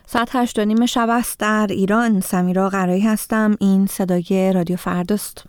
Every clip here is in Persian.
ساعت 8:30 شب است در ایران. سمیرا قرایی هستم. این صدای رادیو فرداست.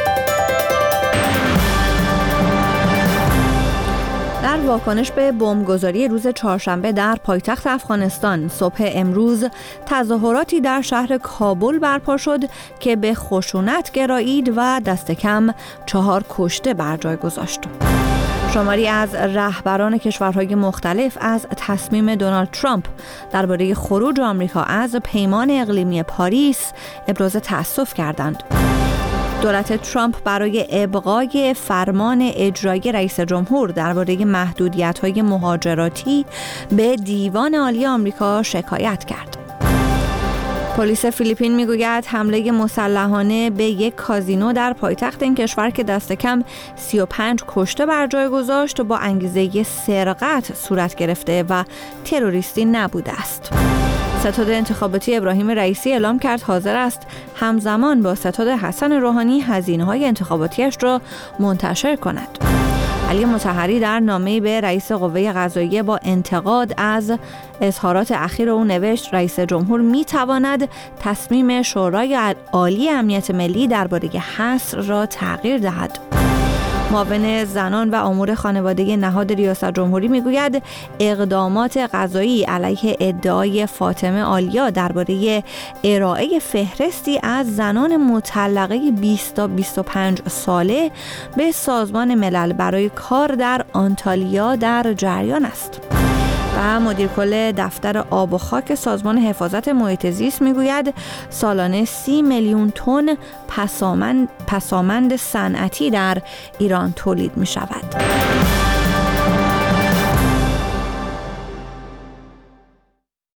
در واکنش به بمبگذاری روز چهارشنبه در پایتخت افغانستان، صبح امروز تظاهراتی در شهر کابل برپا شد که به خشونت گرایید و دست کم 4 کشته بر جای گذاشت. شماری از رهبران کشورهای مختلف از تصمیم دونالد ترامپ درباره خروج آمریکا از پیمان اقلیمی پاریس ابراز تأسف کردند. دولت ترامپ برای ابقای فرمان اجرایی رئیس جمهور درباره محدودیت‌های مهاجراتی به دیوان عالی آمریکا شکایت کرد. پلیس فیلیپین میگوید حمله مسلحانه به یک کازینو در پایتخت این کشور که دست کم 35 کشته بر جای گذاشت با انگیزه سرقت صورت گرفته و تروریستی نبوده است. ستاد انتخاباتی ابراهیم رئیسی اعلام کرد حاضر است همزمان با ستاد حسن روحانی هزینه‌های انتخاباتیش را منتشر کند. علی مطهری در نامه‌ای به رئیس قوه قضاییه با انتقاد از اظهارات اخیر او نوشت رئیس جمهور می‌تواند تصمیم شورای عالی امنیت ملی درباره حصر را تغییر دهد. معاون زنان و امور خانواده نهاد ریاست جمهوری میگوید اقدامات قضایی علیه ادعای فاطمه آلیا درباره ارائه فهرستی از زنان مطلقه 20 تا 25 ساله به سازمان ملل برای کار در آنتالیا در جریان است. و مدیر کل دفتر آب و خاک سازمان حفاظت محیط زیست میگوید سالانه 30 میلیون تن پسامند صنعتی در ایران تولید می شود.